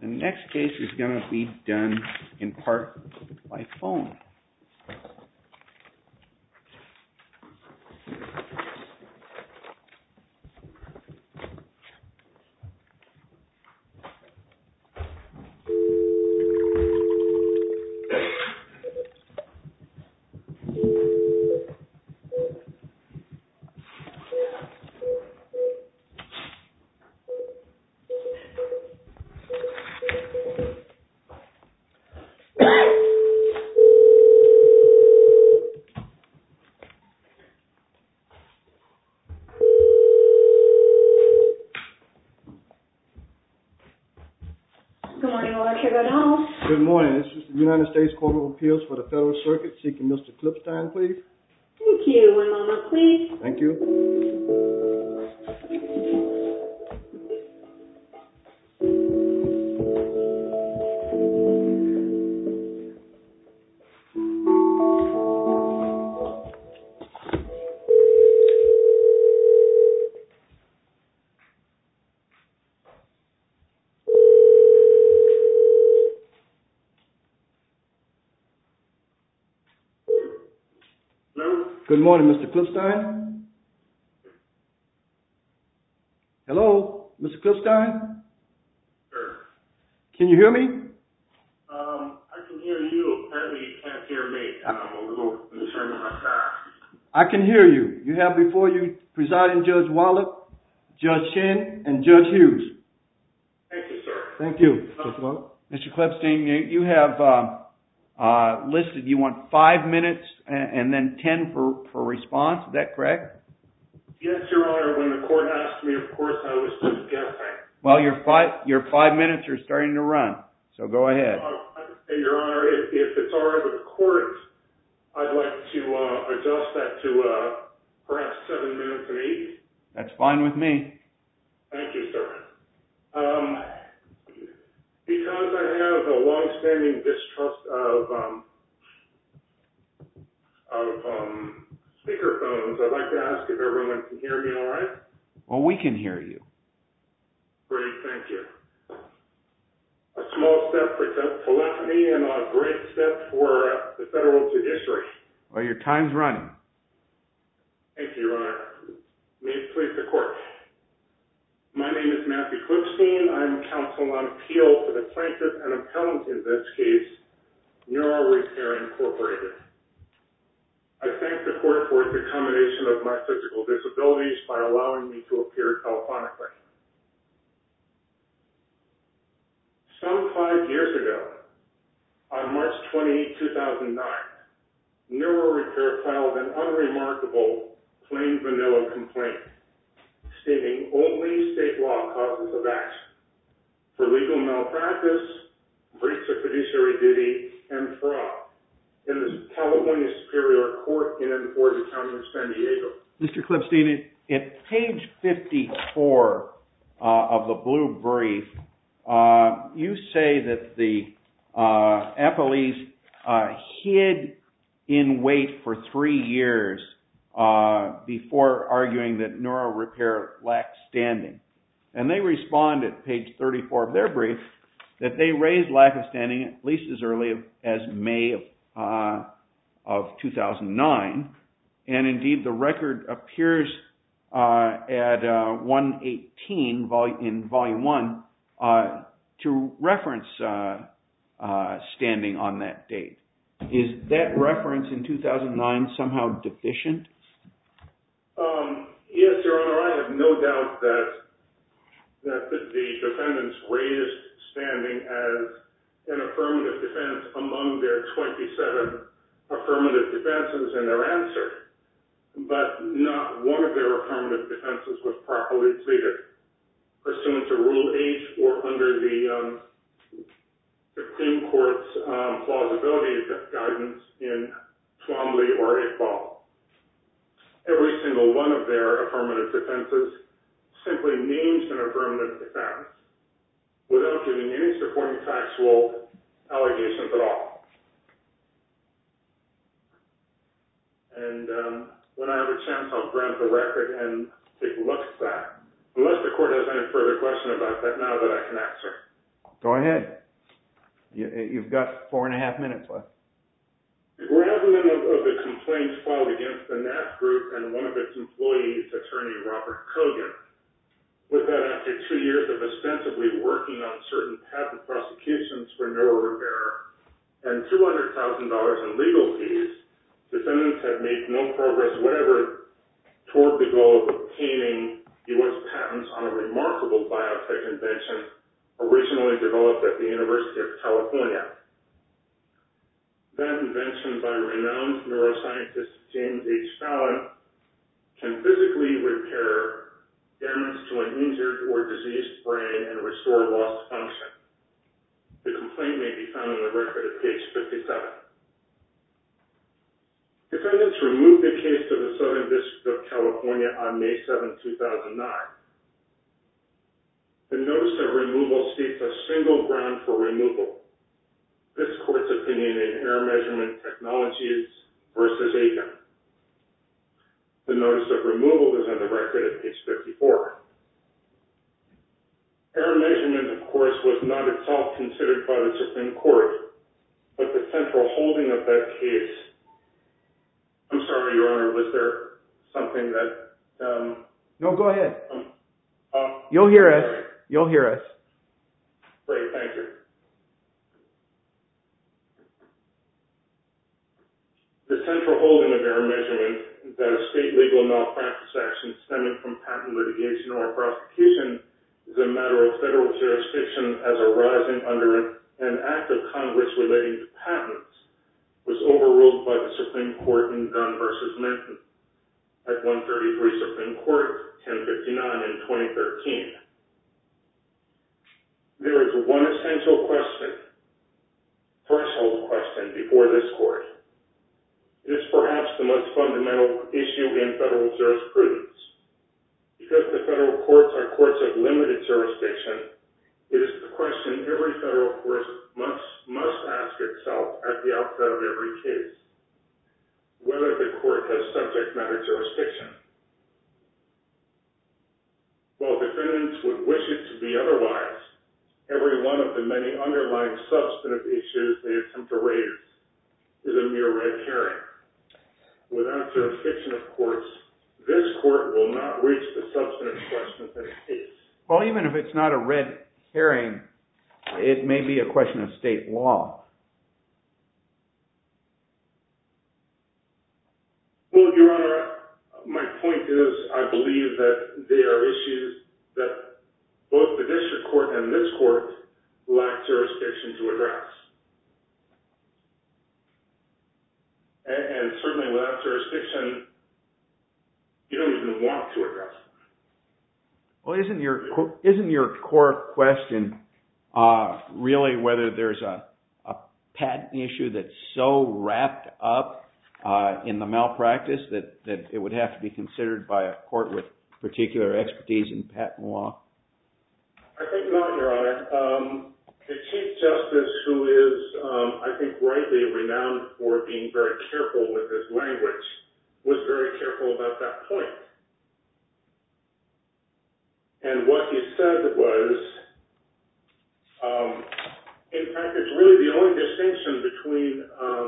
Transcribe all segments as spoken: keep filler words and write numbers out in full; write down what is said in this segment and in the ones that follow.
The next case is going to be done in part by phone. Good morning. This is the United States Court of Appeals for the Federal Circuit, seeking Mister Klipstein, please. Thank you. One moment, please. Thank you. Good morning, Mister Klipstein. Hello, Mister Klipstein? Sure. Can you hear me? Um, I can hear you. Apparently you can't hear me. I'm a little concerned with my car. I can hear you. You have before you presiding Judge Wallop, Judge Shin, and Judge Hughes. Thank you, sir. Thank you, Judge Wallop. Mister Klipstein, you, you have uh, uh, listed you want five minutes and, and then ten for, for response. Is that correct? Yes, Your Honor. When the court asked me, of course, I was just guessing. Well, your five your five minutes are starting to run, so go ahead. Uh, Your Honor, if, if it's all right with the court, I'd like to uh, adjust that to uh, perhaps seven minutes and eight. That's fine with me. Thank you, sir. Um, because I have a long-standing distrust of um, of um, speakerphones, I'd like to ask if everyone can hear me all right. Well, we can hear you. Great, thank you. A small step for telephony and a great step for uh, the federal judiciary. Well, your time's running. Thank you, Your Honor. May it please the court. My name is Matthew Klipstein. I'm counsel on appeal for the plaintiff and appellant in this case, Neuro Repair Incorporated. I thank the court for its accommodation of my physical disabilities by allowing me to appear telephonically. Some five years ago, on March twenty-eighth, two thousand nine, Neuro Repair filed an unremarkable plain vanilla complaint stating only state law causes of action for legal malpractice, breach of fiduciary duty, and fraud in the California Superior Court in Enforced County of San Diego. Mister Klipstein, at page fifty-four uh, of the blue brief, uh, you say that the uh, appellees uh, hid in wait for three years uh, before arguing that Neuro Repair lacked standing. And they respond at page thirty-four of their brief that they raised lack of standing at least as early as May of, uh, of two thousand nine. And indeed, the record appears uh, at uh, one eighteen vol- in volume one uh, to reference uh, uh, standing on that date. Is that reference in two thousand nine somehow deficient? Um, yes, Your Honor, I have no doubt that that the, the defendants raised standing as an affirmative defense among their twenty-seven affirmative defenses in their answer. But not one of their affirmative defenses was properly pleaded pursuant to Rule eight or under the um, Supreme Court's um, plausibility guidance in Twombly or Iqbal. Every single one of their affirmative defenses simply names an affirmative defense without giving any supporting factual allegations at all. And um, when I have a chance, I'll grab the record and take a look at that. Unless the court has any further question about that now that I can answer. Go ahead. You, you've got four and a half minutes left. The gravamen of, of the complaint filed against the N A F Group and one of its employees, attorney Robert Kogan, was that after two years of ostensibly working on certain patent prosecutions for neural repair and two hundred thousand dollars in legal fees, defendants had made no progress whatever toward the goal of obtaining U S patents on a remarkable biotech invention originally developed at the University of California. That invention by renowned neuroscientist James H. Fallon can physically repair damage to an injured or diseased brain and restore lost function. The complaint may be found in the record at page fifty-seven. Defendants removed the case to the Southern District of California on May seventh, two thousand nine. The notice of removal states a single ground for removal. This court's opinion in Air Measurement Technologies versus Aiken. The notice of removal is on the record at page fifty-four. Air Measurement, of course, was not itself considered by the Supreme Court, but the central holding of that case. I'm sorry, Your Honor, was there something that... Um, no, go ahead. Um, uh, You'll hear I'm us. sorry. You'll hear us. Great, thank you. The central holding of Air Measurement that a state legal malpractice action stemming from patent litigation or prosecution is a matter of federal jurisdiction as arising under an act of Congress relating to patents was overruled by the Supreme Court in Dunn versus Minton at one thirty-three Supreme Court, ten fifty-nine in twenty thirteen. There is one essential question, threshold question before this court. It is perhaps the most fundamental issue in federal jurisprudence. Because the federal courts are courts of limited jurisdiction, it is the question every federal court must, must ask itself at the outset of every case, whether the court has subject matter jurisdiction. While defendants would wish it to be otherwise, every one of the many underlying substantive issues they attempt to raise is a mere red herring. Without jurisdiction of courts, this court will not reach the substantive questions in a case. Well, even if it's not a red herring, it may be a question of state law. Well, Your Honor, my point is I believe that there are issues that both the district court and this court lack jurisdiction to address. And, and certainly without jurisdiction, you don't even want to address them. Well, isn't your isn't your core question uh, really whether there's a, a patent issue that's so wrapped up uh, in the malpractice that, that it would have to be considered by a court with particular expertise in patent law? I think not, Your Honor. Um, the Chief Justice, who is, um, I think, rightly renowned for being very careful with his language, was very careful about that point. And what he said was, um, in fact, it's really the only distinction between um,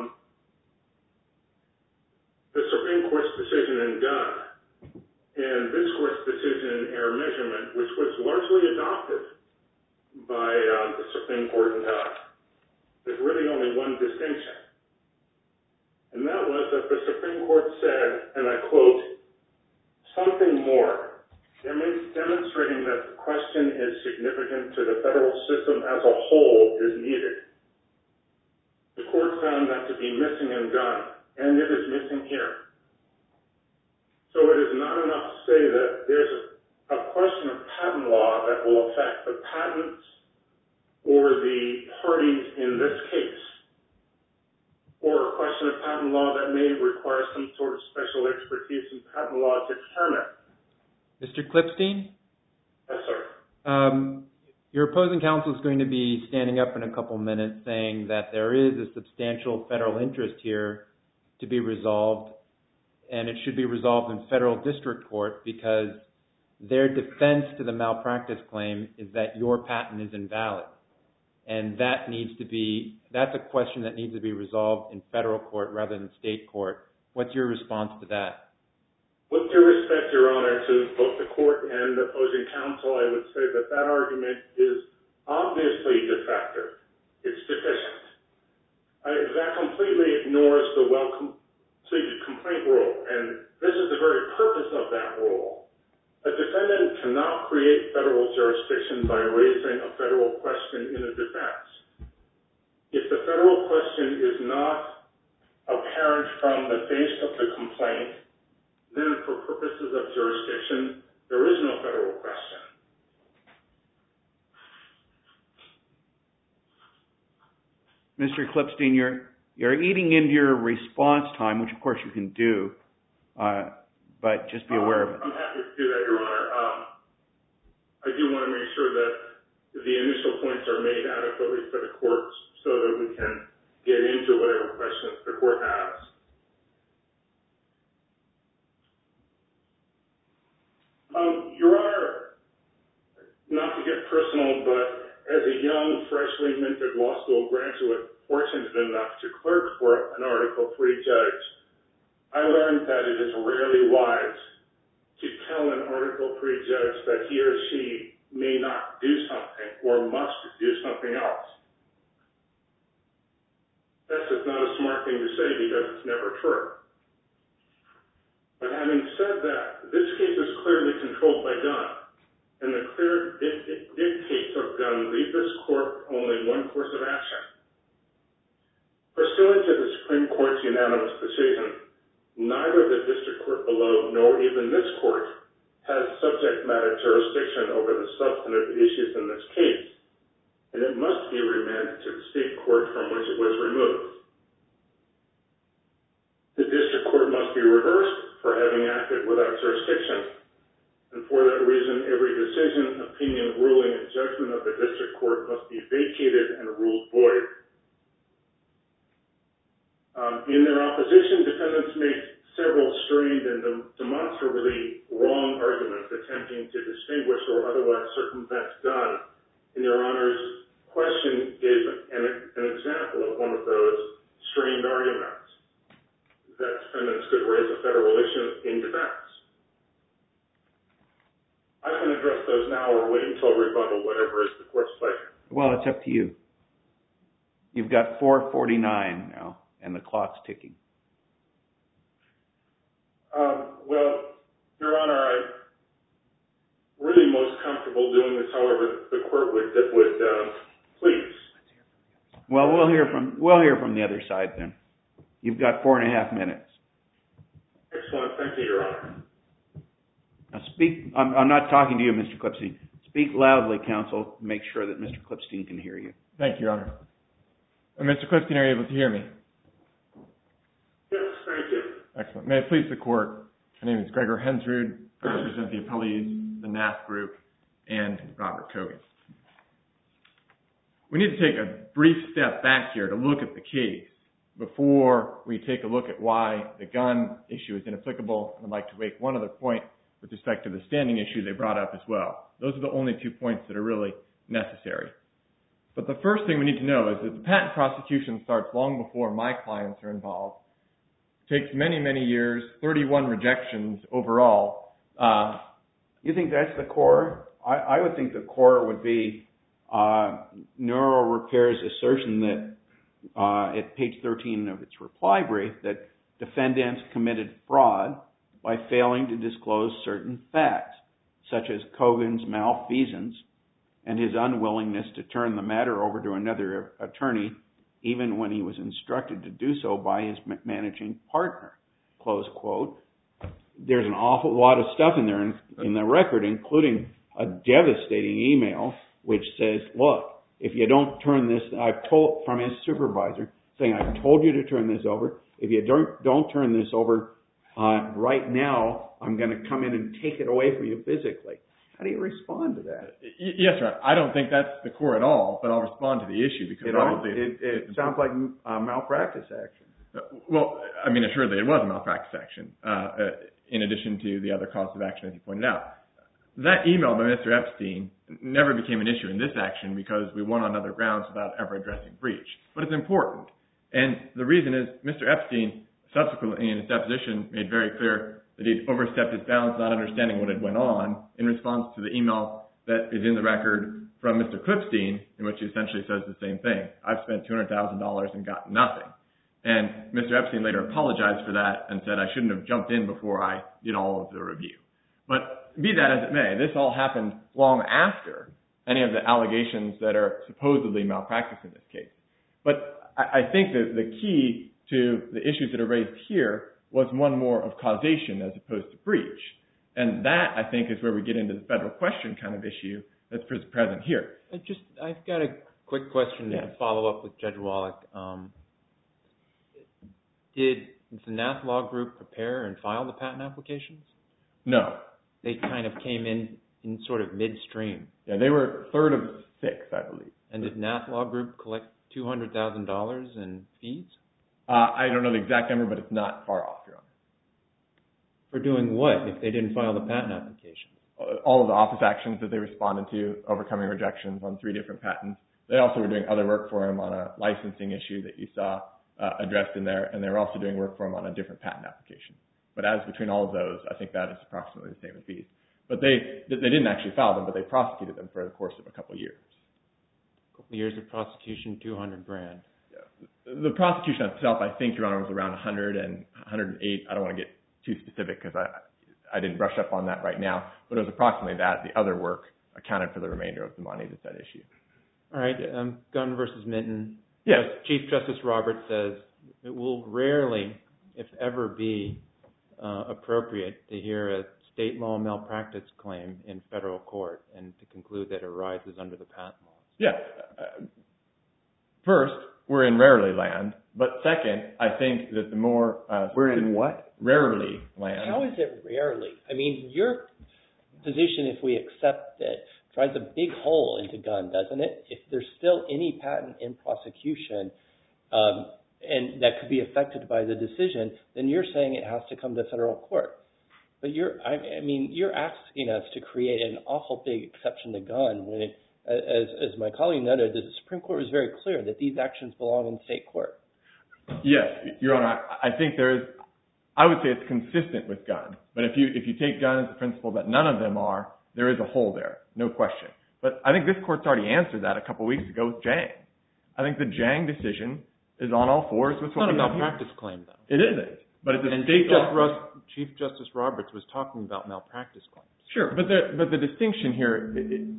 the Supreme Court's decision in Dunn and this court's decision in Air Measurement, which was largely adopted by uh, the Supreme Court in Dunn. There's really only one distinction. And that was that the Supreme Court said, and I quote, something more, demonstrating that the question is significant to the federal system as a whole is needed. The court found that to be missing in Dunn, and it is missing here. So it is not enough to say that there's a, a question of patent law that will affect the patents or the parties in this case, or a question of patent law that may require some sort of special expertise in patent law to determine. Mister Klipstein? Yes, sir. Um, your opposing counsel is going to be standing up in a couple minutes saying that there is a substantial federal interest here to be resolved, and it should be resolved in federal district court because their defense to the malpractice claim is that your patent is invalid. and that needs to be, that's a question that needs to be resolved in federal court rather than state court. What's your response to that? With due respect, Your Honor, to both the court and the opposing counsel, I would say that that argument is obviously defective. It's deficient. I, that completely ignores the well-completed complaint rule, and this is the very purpose of that rule. A defendant cannot create federal jurisdiction by raising a federal question in a defense. If the federal question is not apparent from the face of the complaint, then for purposes of jurisdiction, there is no federal question. Mister Clipstein, you're, you're eating into your response time, which of course you can do, uh, but just be aware um, of it. I'm happy to do that, Your Honor. Um, I do want to make sure that the initial points are made adequately for the court so that we can get into whatever questions the court has. Um, Your Honor, not to get personal, but as a young, freshly minted law school graduate, fortunate enough to clerk for an Article three judge, I learned that it is rarely wise to tell an Article three judge that he or she may not do something or must do something else. That's just not a smart thing to say because it's never true. But having said that, this case is clearly controlled by Gunn, and the clear dictates of Gunn leave this court only one course of action. Pursuant to the Supreme Court's unanimous decision, neither the district court below nor even this court has subject matter jurisdiction over the substantive issues in this case, and it must be remanded to the state court from which it was removed. The district court must be reversed for having acted without jurisdiction, and for that reason, every decision, opinion, ruling, and judgment of the district court must be vacated and ruled void. Um, in their opposition, defendants make several strained and dem- demonstrably wrong arguments attempting to distinguish or otherwise circumvent Gunn. And Your Honor's question gave an, an example of one of those strained arguments that defendants could raise a federal issue in defense. I can address those now or wait until rebuttal, whatever is the court's pleasure. Well, it's up to you. You've got four forty-nine now, and the clock's ticking. Um, well, Your Honor, I'm really most comfortable doing this however the court would, would uh, please. Well, we'll hear from we'll hear from the other side then. You've got four and a half minutes. Excellent. Thank you, Your Honor. Now speak. I'm, I'm not talking to you, Mister Clipstein. Speak loudly, counsel, to make sure that Mister Clipstein can hear you. Thank you, Your Honor. Uh, Mister Clipstein, are you able to hear me? Yes, thank you. Excellent. May it please the court, my name is Gregor Hensrud. I represent the appellees, the N A F Group, and Robert Kogan. We need to take a brief step back here to look at the case before we take a look at why the Gunn issue is inapplicable. And I'd like to make one other point with respect to the standing issue they brought up as well. Those are the only two points that are really necessary. But the first thing we need to know is that the patent prosecution starts long before my clients are involved. It takes many, many years, thirty-one rejections overall. Uh, you think that's the core? I, I would think the core would be uh, Neuro Repair's assertion that uh, at page thirteen of its reply brief that defendants committed fraud by failing to disclose certain facts, such as Kogan's malfeasance and his unwillingness to turn the matter over to another attorney, even when he was instructed to do so by his managing partner, close quote. There's an awful lot of stuff in there in, in the record, including a devastating email which says, look, if you don't turn this, I've told, from his supervisor, saying, I've told you to turn this over. If you don't, don't turn this over uh, right now, I'm going to come in and take it away from you physically. How do you respond to that? Yes, sir. I don't think that's the core at all, but I'll respond to the issue because it, obviously it, it, it sounds like a malpractice action. Well, I mean, assuredly, it was a malpractice action, uh, uh, in addition to the other cause of action, as you pointed out. that email by Mister Epstein never became an issue in this action because we won on other grounds without ever addressing breach. But it's important. And the reason is Mister Epstein subsequently in his deposition made very clear that he'd overstepped his bounds not understanding what had went on in response to the email that is in the record from Mister Clipstein, in which he essentially says the same thing. I've spent two hundred thousand dollars and got nothing. And Mister Epstein later apologized for that and said I shouldn't have jumped in before I did all of the review. But be that as it may, this all happened long after any of the allegations that are supposedly malpractice in this case. But I, I think that the key to the issues that are raised here was one more of causation as opposed to breach. And that, I think, is where we get into the federal question kind of issue that's present here. I just, I've got a quick question yeah. to follow up with Judge Wallach. Um, did the Nath Law Group prepare and file the patent applications? No. They kind of came in in sort of midstream. Yeah, they were third of six, I believe. And did Nath Law Group collect two hundred thousand dollars in fees? Uh, I don't know the exact number, but it's not far off, Your Honor. For doing what if they didn't file the patent applications? All of the office actions that they responded to, overcoming rejections on three different patents. They also were doing other work for him on a licensing issue that you saw uh, addressed in there, and they were also doing work for him on a different patent application. But as between all of those, I think that is approximately the same as fees. But they they didn't actually file them, but they prosecuted them for the course of a couple of years. A couple of years of prosecution, two hundred grand. Yeah. The prosecution itself, I think, Your Honor, was around one hundred and one hundred eight. I don't want to get too specific because I I didn't brush up on that right now, but it was approximately that. The other work accounted for the remainder of the money that's at issue. All right, um, Gunn versus Minton. Yes. Chief Justice Roberts says it will rarely, if ever, be uh, appropriate to hear a state law malpractice claim in federal court and to conclude that it arises under the patent laws. Yeah. Uh, first, we're in rarely land, but second, I think that the more... Uh, we're in what? Rarely land. How is it rarely? I mean, your position, if we accept it, drives a big hole into Gunn, doesn't it? If there's still any patent in prosecution um, and that could be affected by the decision, then you're saying it has to come to federal court. But you're, I, I mean, you're asking us to create an awful big exception to Gunn when, it, as, as my colleague noted, the Supreme Court was very clear that these actions belong in state court. Yes, Your Honor, I think there is... I would say it's consistent with Gunn, but if you if you take Gunn as the principle that none of them are, there is a hole there, no question. But I think this court's already answered that a couple weeks ago with Jang. I think the Jang decision is on all fours with it's what not we a have malpractice here. claim, though. It isn't, but it's a and state Chief, law. Just, Chief Justice Roberts was talking about malpractice claims. Sure, but the but the distinction here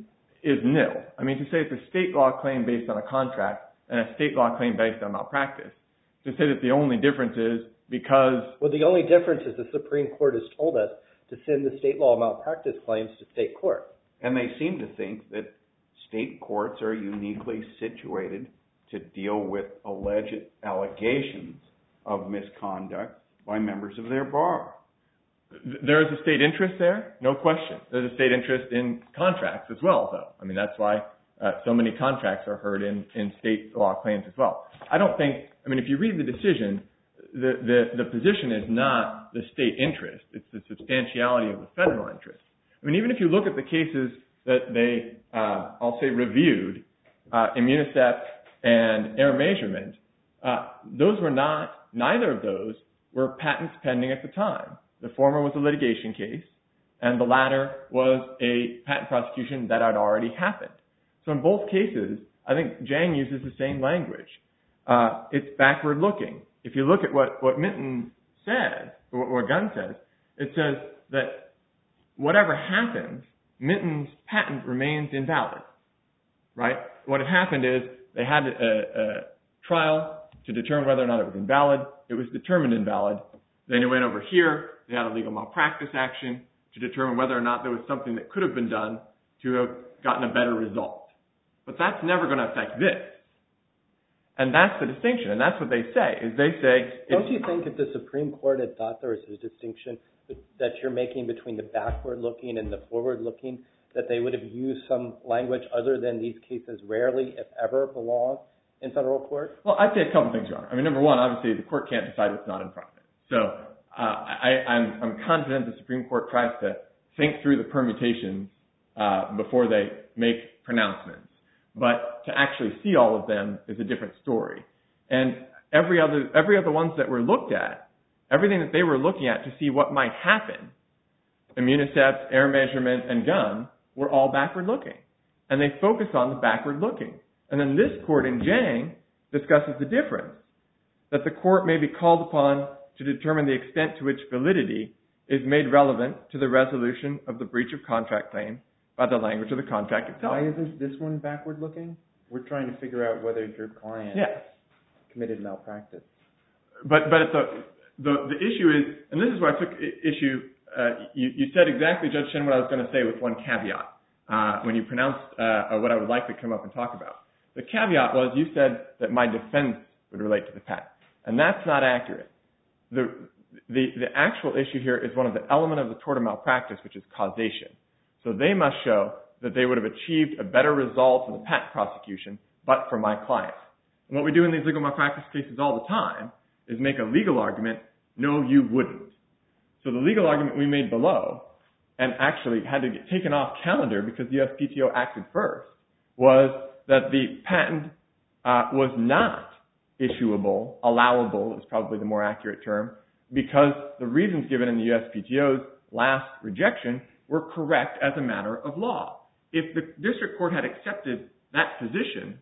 is nil. I mean, to say it's a state law claim based on a contract and a state law claim based on malpractice, to say that the only difference is because... Well, the only difference is the Supreme Court has told us to send the state law malpractice claims to state court. And they seem to think that state courts are uniquely situated to deal with alleged allegations of misconduct by members of their bar. There is a state interest there, no question. There's a state interest in contracts as well, though. I mean, that's why uh, so many contracts are heard in, in state law claims as well. I don't think... I mean, if you read the decision... The, the, the position is not the state interest. It's the substantiality of the federal interest. I mean, even if you look at the cases that they, uh, I'll say, reviewed, uh, Immunicep and Air Measurement, uh, those were not, neither of those were patents pending at the time. The former was a litigation case, and the latter was a patent prosecution that had already happened. So in both cases, I think Jang uses the same language. Uh, it's backward looking. If you look at what, what Minton says, or what Gunn says, it says that whatever happens, Minton's patent remains invalid, right? What had happened is they had a, a trial to determine whether or not it was invalid. It was determined invalid. Then it went over here. They had a legal malpractice action to determine whether or not there was something that could have been done to have gotten a better result. But that's never going to affect this. And that's the distinction, and that's what they say, is they say... Don't you think if the Supreme Court had thought there was a distinction that you're making between the backward-looking and the forward-looking, that they would have used some language other than these cases rarely, if ever, belong in federal court? Well, I'd say a couple things, Your Honor. I mean, number one, obviously, the court can't decide what's not in front of it. So uh, I, I'm, I'm confident the Supreme Court tries to think through the permutations uh, before they make pronouncements. But to actually see all of them is a different story. And every other every other ones that were looked at, everything that they were looking at to see what might happen, immunicept, air measurement, and gun, were all backward looking. And they focus on the backward looking. And then this court in Jang discusses the difference, that the court may be called upon to determine the extent to which validity is made relevant to the resolution of the breach of contract claim by the language of the contract itself. Why isn't this one backward looking? We're trying to figure out whether your client yeah. committed malpractice. But but the, the the issue is, and this is where I took issue, uh, you, you said exactly, Judge Shin, what I was going to say with one caveat uh, when you pronounced uh, what I would likely come up and talk about. The caveat was you said that my defense would relate to the patent. And that's not accurate. The, the, the actual issue here is one of the elements of the tort of malpractice, which is causation. So they must show that they would have achieved a better result in the patent prosecution, but for my client. And what we do in these legal malpractice cases all the time is make a legal argument, no, you wouldn't. So the legal argument we made below, and actually had to get taken off calendar because the U S P T O acted first, was that the patent uh, was not issuable, allowable is probably the more accurate term, because the reasons given in the U S P T O's last rejection were correct as a matter of law. If the district court had accepted that position,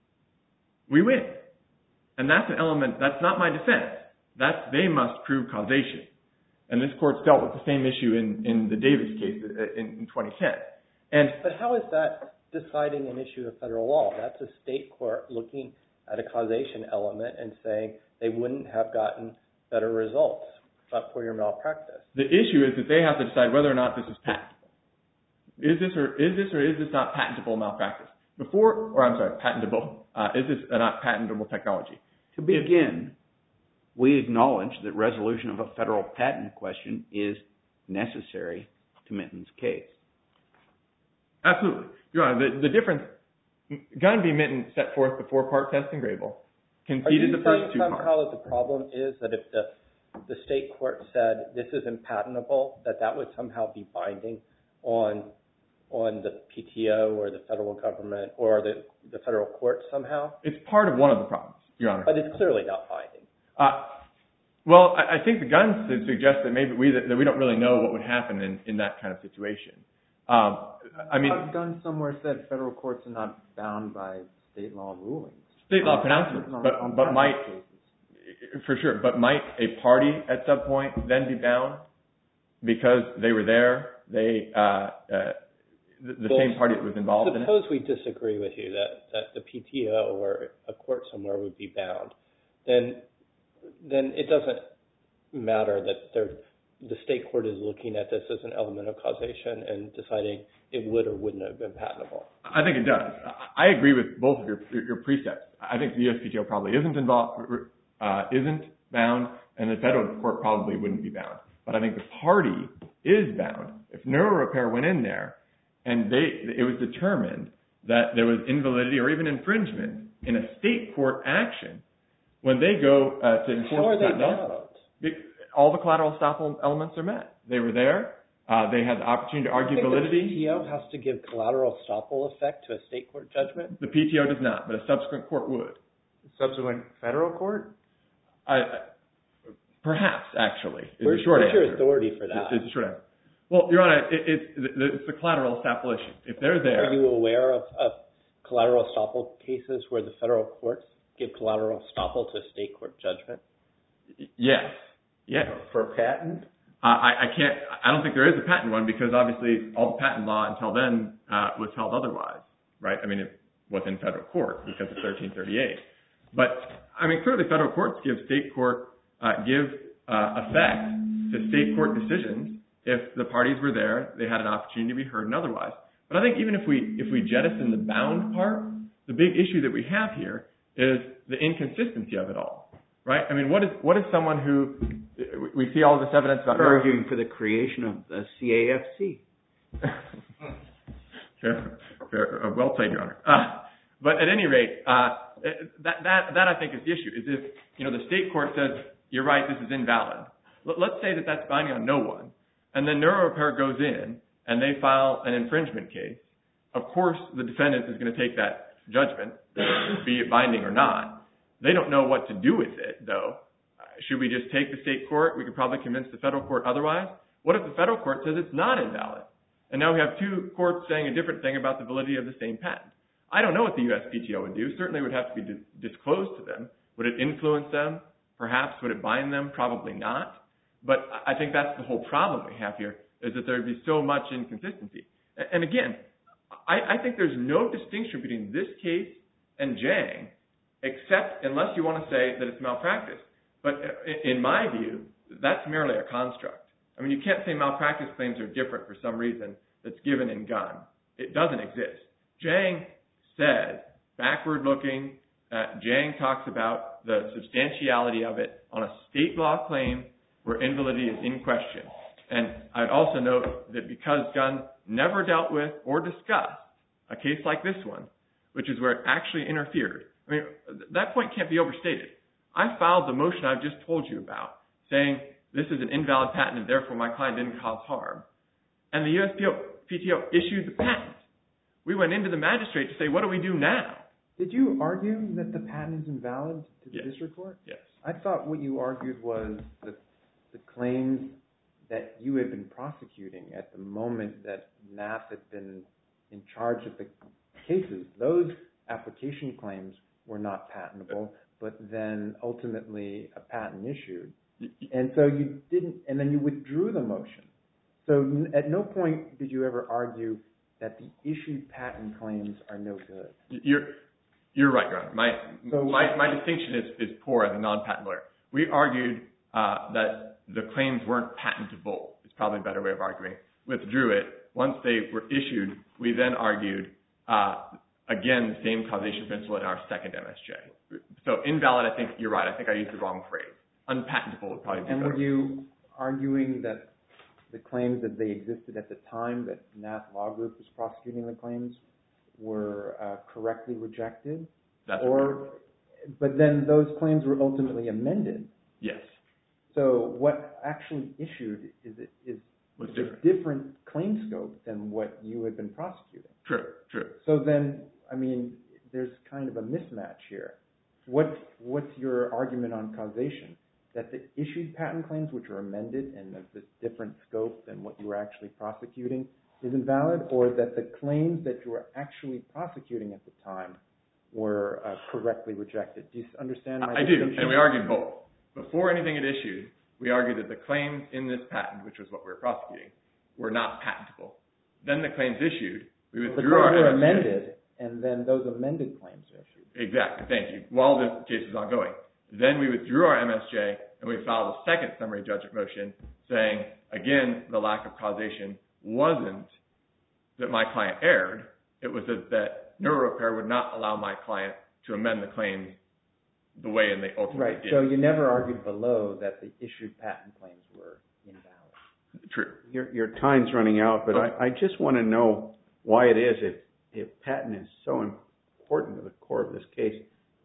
we win. And that's an element, that's not my defense. That's, they must prove causation. And this court's dealt with the same issue in, in the Davis case in, in twenty ten. And But how is that deciding an issue of federal law? That's a state court looking at a causation element and saying they wouldn't have gotten better results but for your malpractice. The issue is that they have to decide whether or not this is patentable. Is this or is this or is this not patentable malpractice? Before, or I'm sorry, patentable. Uh, is this a not patentable technology? To begin, we acknowledge that resolution of a federal patent question is necessary to Minton's case. Absolutely. Your Honor, the, the difference, Gunn v. Minton set forth the four-part test in Grable, conceded the first two parts. Are you saying somehow that the problem is that if the, the state court said this isn't patentable, that that would somehow be binding on on the P T O or the federal government or the, the federal court somehow? It's part of one of the problems, Your Honor. But it's clearly not binding. Uh, well, I, I think the Gunn suggest that maybe we that, that we don't really know what would happen in, in that kind of situation. Um, I mean, Gunn somewhere said federal courts are not bound by state law rulings. State law pronouncements, but, but might, for sure, but might a party at some point then be bound because they were there, they, uh, uh, the, the well, same party that was involved in it? Suppose we disagree with you that, that the P T O or a court somewhere would be bound. Then, then it doesn't matter that they're the state court is looking at this as an element of causation and deciding it would or wouldn't have been patentable. I think it does. I agree with both of your your precepts. I think the U S P T O probably isn't involved, uh, isn't bound, and the federal court probably wouldn't be bound. But I think the party is bound. If NeuroRepair went in there and they it was determined that there was invalidity or even infringement in a state court action, when they go uh, to enforce how are the they bound? All the collateral estoppel elements are met. They were there. Uh, they had the opportunity to argue validity. The P T O has to give collateral estoppel effect to a state court judgment? The P T O does not, but a subsequent court would. Subsequent federal court? I, perhaps, actually, is Where's, the short where's answer. your authority for that? It's the short answer. Well, Your Honor, it, it's, it's the collateral estoppel issue. If they're there... Are you aware of, of collateral estoppel cases where the federal courts give collateral estoppel to a state court judgment? Yes. Yes. For a patent? Uh, I, I can't, I don't think there is a patent one because obviously all the patent law until then uh, was held otherwise, right? I mean, it was in federal court because of thirteen thirty-eight. But, I mean, clearly federal courts give state court, uh, give uh, effect to state court decisions if the parties were there, they had an opportunity to be heard and otherwise. But I think even if we, if we jettison the bound part, the big issue that we have here is the inconsistency of it all. Right? I mean, what is what is someone who we see all this evidence about arguing for the creation of the C A F C? fair, fair, uh, well played, Your Honor. Uh, but at any rate, uh, that that that I think is the issue. Is if you know the state court says you're right, this is invalid. L- let's say that that's binding on no one, and then NeuroRepair goes in and they file an infringement case, of course the defendant is going to take that judgment, be it binding or not. They don't know what to do with it, though. Uh, should we just take the state court? We could probably convince the federal court otherwise. What if the federal court says it's not invalid? And now we have two courts saying a different thing about the validity of the same patent. I don't know what the U S P T O would do. Certainly it would have to be di- disclosed to them. Would it influence them? Perhaps. Would it bind them? Probably not. But I think that's the whole problem we have here, is that there would be so much inconsistency. And again, I, I think there's no distinction between this case and Jang, except unless you want to say that it's malpractice. But in my view, that's merely a construct. I mean, you can't say malpractice claims are different for some reason that's given in Gunn. It doesn't exist. Jang says, backward-looking, uh, Jang talks about the substantiality of it on a state law claim where invalidity is in question. And I'd also note that because Gunn never dealt with or discussed a case like this one, which is where it actually interfered, I mean, that point can't be overstated. I filed the motion I've just told you about, saying this is an invalid patent and therefore my client didn't cause harm. And the U S P T O issued the patent. We went into the magistrate to say, what do we do now? Did you argue that the patent is invalid to the Yes. district court? Yes. I thought what you argued was the, the claims that you had been prosecuting at the moment that N A F had been in charge of the cases. Those application claims were not patentable, but then ultimately a patent issued. And so you didn't, and then you withdrew the motion. So at no point did you ever argue that the issued patent claims are no good. You're, you're right, Your Honor. My, so, my, my distinction is, is poor as a non-patent lawyer. We argued uh, that the claims weren't patentable. It's probably a better way of arguing. Withdrew it. Once they were issued, we then argued, uh, again, the same causation principle in our second M S J. So invalid, I think you're right. I think I used the wrong phrase. Unpatentable would probably be and better. were you arguing that the claims as they existed at the time that N A F Law Group was prosecuting the claims were uh, correctly rejected? That's or, right. But then those claims were ultimately amended. Yes. So what actually issued is it is Was a different. different claim scope than what you had been prosecuting. True, true. So then, I mean, there's kind of a mismatch here. What what's your argument on causation? That the issued patent claims, which are amended and of this different scope than what you were actually prosecuting, is invalid, or that the claims that you were actually prosecuting at the time were uh, correctly rejected? Do you understand my I do, and we argued both. Before anything had issued, we argued that the claims in this patent, which was what we were prosecuting, were not patentable. Then the claims issued, we withdrew the our claims were M S J. amended, and then those amended claims are issued. Exactly, thank you. While the case was ongoing. Then we withdrew our M S J, and we filed a second summary judgment motion saying, again, the lack of causation wasn't that my client erred. It was that, that NeuroRepair would not allow my client to amend the claims the way and they ultimately right. did. So you never argued below that the issued patent claims were invalid. True. Your, your time's running out, but I, I just want to know why it is, if, if patent is so important to the core of this case,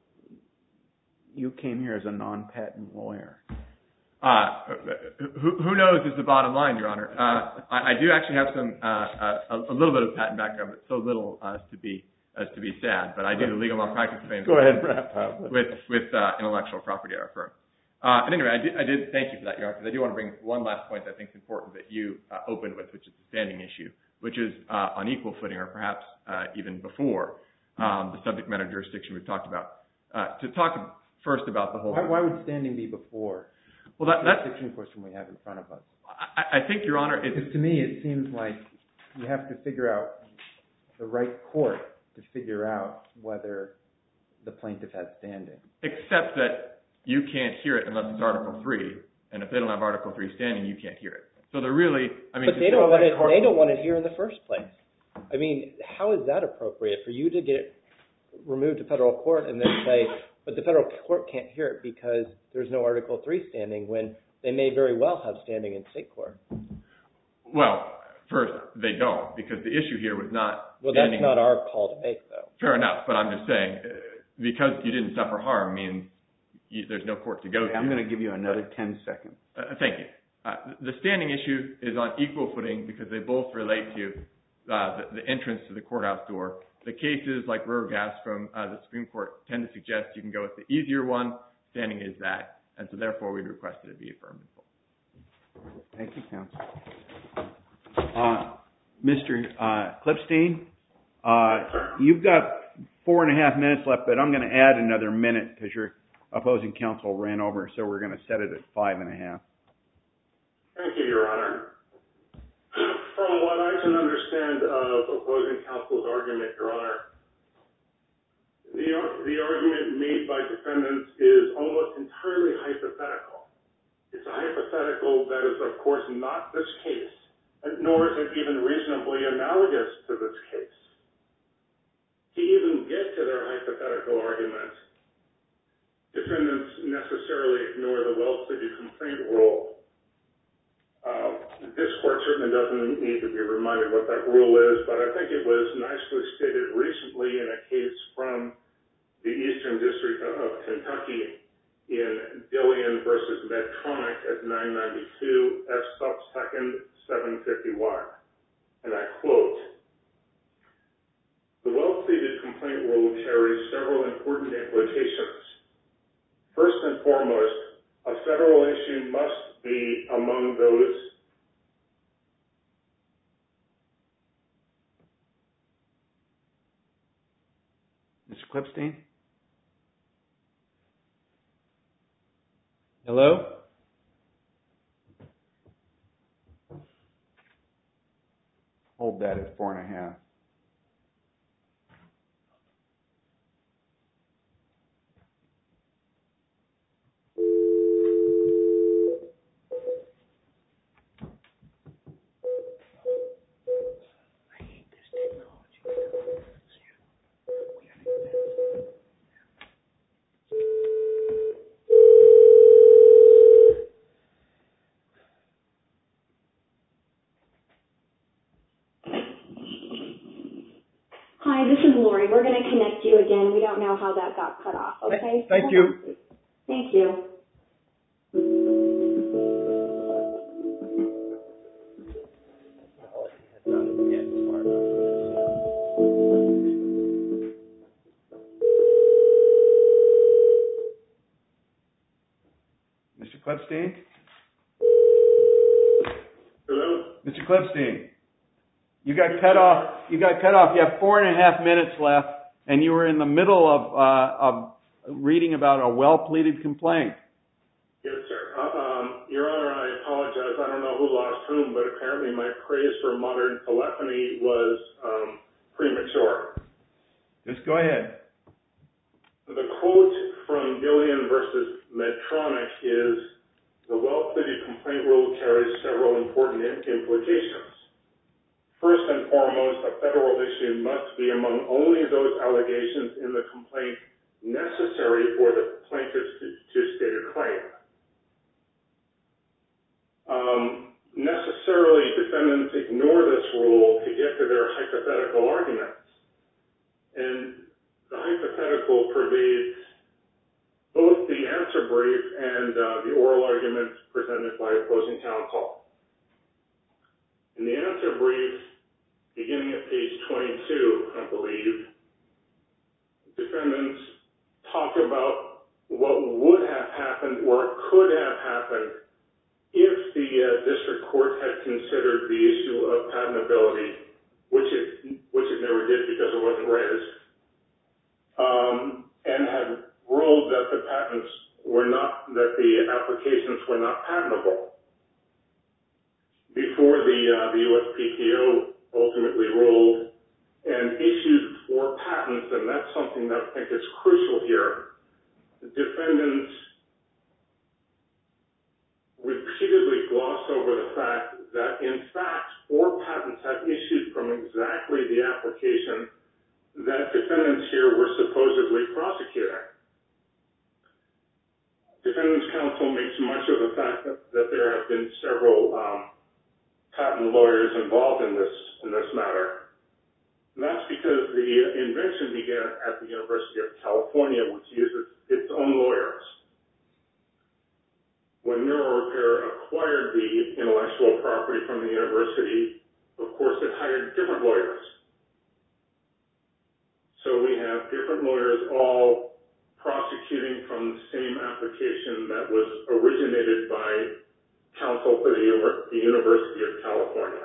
you came here as a non-patent lawyer. Uh, who, who knows is the bottom line, Your Honor. Uh, I, I do actually have some uh, a, a little bit of patent background, but so little uh, as to be as to be sad. But I do the legal malpractice claims. Go ahead, wrap up. With with uh, intellectual property at our firm. Uh, and anyway, I did, I did thank you for that, Your Honor, because I do want to bring one last point that I think is important that you uh, opened with, which is the standing issue, which is uh, on equal footing, or perhaps uh, even before um, the subject matter jurisdiction we've talked about. Uh, to talk first about the whole. Why, why would standing be before? Well, that, the that's the jurisdiction question we have in front of us. I, I think, Your Honor, it's, because to me it seems like you have to figure out the right court to figure out whether the plaintiff has standing. Except that you can't hear it unless it's Article three, and if they don't have Article three standing, you can't hear it. So they're really, I mean, but they don't want it. They don't want it here in the first place. I mean, how is that appropriate for you to get it removed to federal court and then say, but the federal court can't hear it because there's no Article three standing, when they may very well have standing in state court? Well, first, they don't, because the issue here was not Well, standing. that's not our call to make, though. Fair enough, but I'm just saying, uh, because you didn't suffer harm means you, there's no court to go to. I'm going to give you another ten seconds. Uh, thank you. Uh, the standing issue is on equal footing because they both relate to uh, the, the entrance to the courthouse door. The cases like Roergas from uh, the Supreme Court tend to suggest you can go with the easier one. Standing is that, and so therefore we'd request that it be affirmed in full. Thank you, counsel. Uh, Mister Uh, Clipstein, uh, you've got four and a half minutes left, but I'm going to add another minute because your opposing counsel ran over, so we're going to set it at five and a half. Thank you, Your Honor. From what I can understand of opposing counsel's argument, Your Honor, the, the argument made by defendants is almost entirely hypothetical. It's a hypothetical that is, of course, not this case, and nor is it even reasonably analogous to this case. To even get to their hypothetical argument, defendants necessarily ignore the well-pleaded complaint rule. Uh, this court certainly doesn't need to be reminded what that rule is, but I think it was nicely stated recently in a case from the Eastern District of Kentucky in Dillian versus Medtronic at nine ninety-two F sub second seven fifty-one. And I quote, "The well-pleaded complaint rule carries several important implications. First and foremost, a federal issue must be among those Mister Clipstein? Hello? Hold that at four and a half. Hi, this is Lori. We're going to connect you again. We don't know how that got cut off, okay? Thank you. Thank you. Mister Clipstein? Hello? Mister Clipstein, you got cut off. You got cut off. You have four and a half minutes left, and you were in the middle of uh, of reading about a well-pleaded complaint. Yes, sir. Uh, um, Your Honor, I apologize. I don't know who lost whom, but apparently my praise for modern telephony was um, premature. Just go ahead. The quote from Dillian versus Medtronic is, "The well-pleaded complaint rule carries several important implications. First and foremost, a federal issue must be among only those allegations in the complaint necessary for the plaintiff to, to state a claim." Um, necessarily, defendants ignore this rule to get to their hypothetical arguments. And the hypothetical pervades both the answer brief and uh, the oral arguments presented by opposing counsel. In the answer brief, beginning at page twenty-two, I believe, defendants talk about what would have happened or could have happened if the uh, district court had considered the issue of patentability, which it, which it never did because it wasn't raised, um, and had ruled that the patents were not, that the applications were not patentable. Before the, uh, the U S P T O ultimately ruled and issued four patents, and that's something that I think is crucial here. The defendants repeatedly gloss over the fact that, in fact, four patents have issued from exactly the application that defendants here were supposedly prosecuting. Defendants' counsel makes much of the fact that, that there have been several um, patent lawyers involved in this in this matter. And that's because the invention began at the University of California, which uses its own lawyers. When NeuroRepair acquired the attorney from the university, of course, had hired different lawyers. So we have different lawyers all prosecuting from the same application that was originated by counsel for the, the University of California.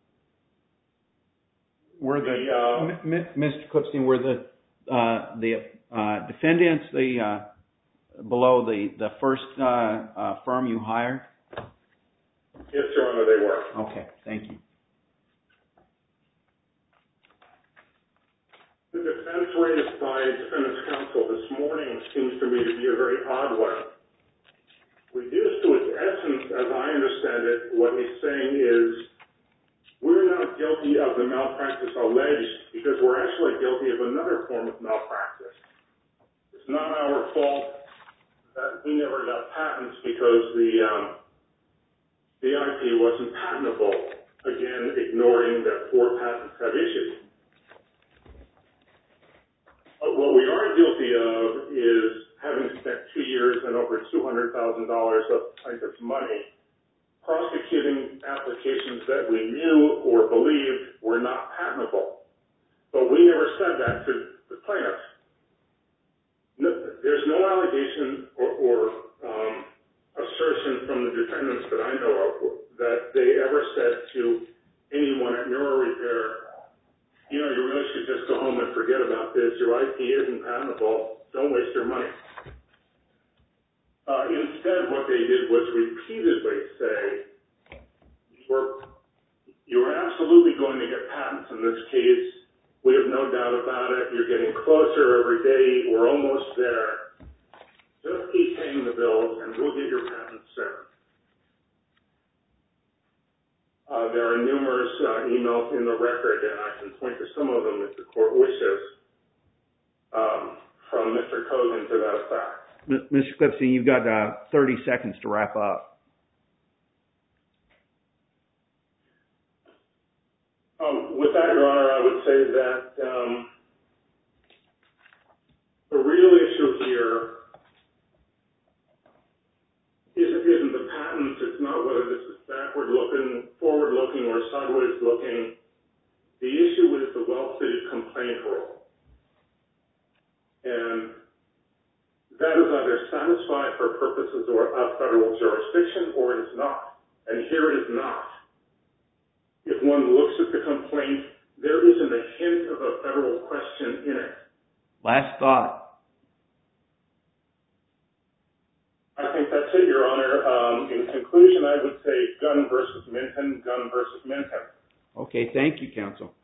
Were the, the uh, M- M- Mister Clipstein, were the uh, the uh, defendants the uh, below the the first uh, uh, firm you hired? Yes, Your Honor, they were. Okay, thank you. The defense raised by defendant's counsel this morning seems to me to be a very odd one. Reduced to its essence, as I understand it, what he's saying is we're not guilty of the malpractice alleged because we're actually guilty of another form of malpractice. It's not our fault that we never got patents because the um, the I P wasn't patentable. Again, ignoring that four patents have issued. But what we are guilty of is having spent two years and over two hundred thousand dollars of plaintiff's money prosecuting applications that we knew or believed were not patentable. But we never said that to the plaintiffs. No, there's no allegation or, or um, assertion from the defendants that I know of that they ever said to anyone at Neuro Repair, you know, you really should just go home and forget about this. Your I P isn't patentable. Don't waste your money. Uh, instead, what they did was repeatedly say, you're, you're absolutely going to get patents in this case. We have no doubt about it. You're getting closer every day. We're almost there. Just keep paying the bills, and we'll get your patents soon. Uh, there are numerous uh, emails in the record, and I can point to some of them if the court wishes, um, from Mister Kogan to that effect. Mister Clipstein, you've got uh, thirty seconds to wrap up. Um, with that, Your Honor, I would say that um, the real issue here isn't, isn't the patents. It's not whether this is backward-looking, forward-looking, or sideways-looking. The issue is the well-pleaded complaint rule. And that is either satisfied for purposes of federal jurisdiction or it is not. And here it is not. If one looks at the complaint, there isn't a hint of a federal question in it. Last thought. I think that's it, Your Honor. Um, in conclusion, I would say Gunn versus Minton, Gunn versus Minton. Okay, thank you, counsel.